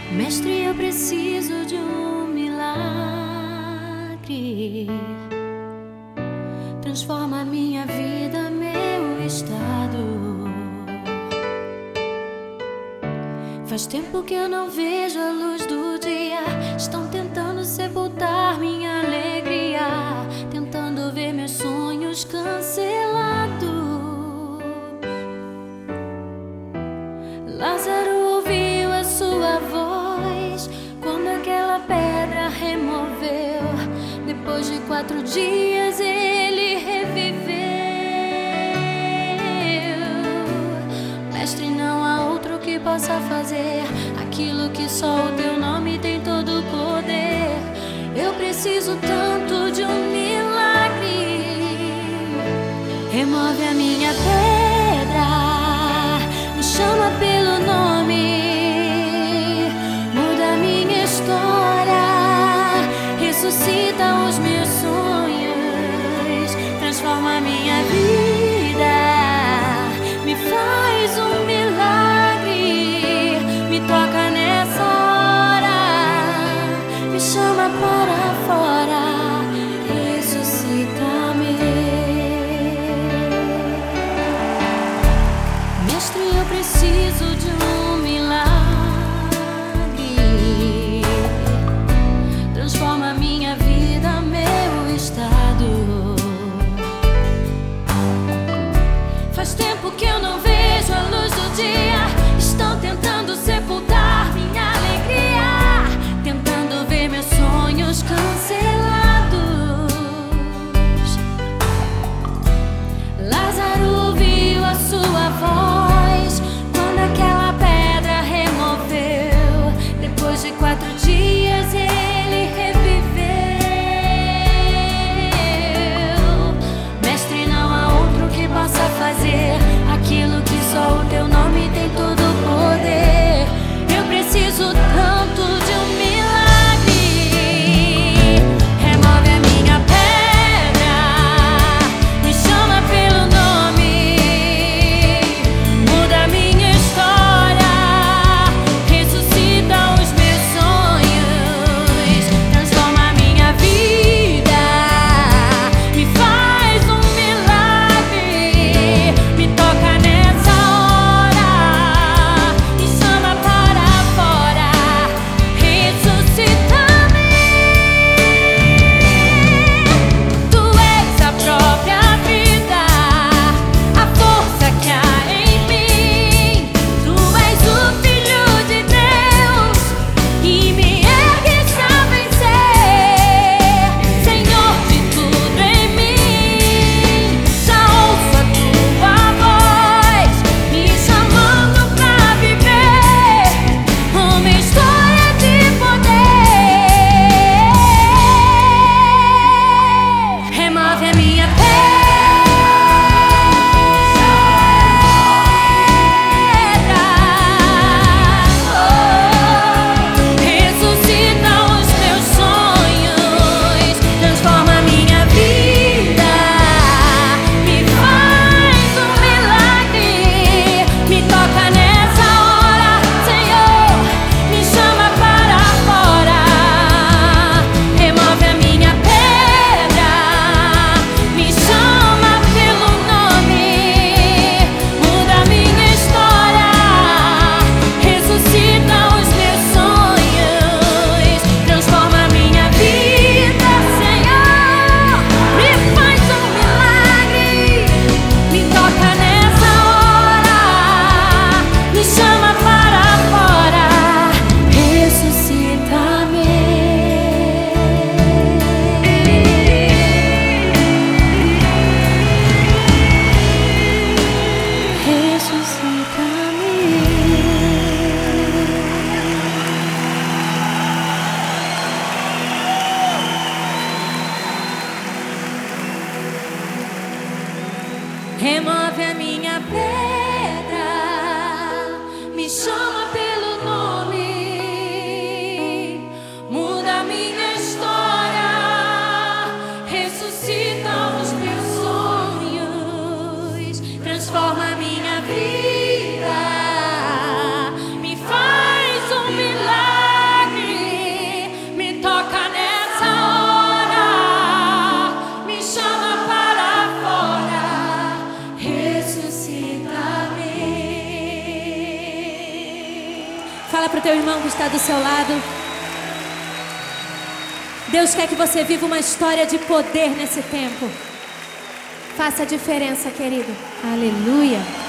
Mestre, eu preciso de um milagre. Transforma minha vida, meu estado. Faz tempo que eu não vejo a luz do dia. Estão tentando sepultar minha alegria, tentando ver meus sonhos cancelados. Lázaro ouviu a sua voz quando aquela pedra removeu. Depois de 4 dias ele reviveu. Mestre, não há outro que possa fazer aquilo que só o teu nome tem todo o poder. Eu preciso tanto de um milagre. Remove a minha pedra, me chama pelo nome, muda a minha história, ressuscita os meus sonhos, transforma a minha vida, me faz um milagre, me toca nessa hora, me chama para fora, ressuscita-me. Mestre, eu preciso de um milagre. Transforma minha vida, meu estado. Faz tempo que eu não vejo a luz do dia. Estão tentando sepultar minha alegria, tentando ver meus sonhos cancelados. Lázaro ouviu a sua voz quando aquela pedra removeu. Depois de 4 dias ele reviveu. Mestre, não há outro que possa fazer aquilo que só o teu nome tem todo o poder. Eu preciso tanto de um milagre. Remove a minha pedra, me chama pelo nome, muda a minha história, ressuscita os meus sonhos. para o teu irmão que está do seu lado. Deus quer que você viva uma história de poder nesse tempo. Faça a diferença, querido. Aleluia.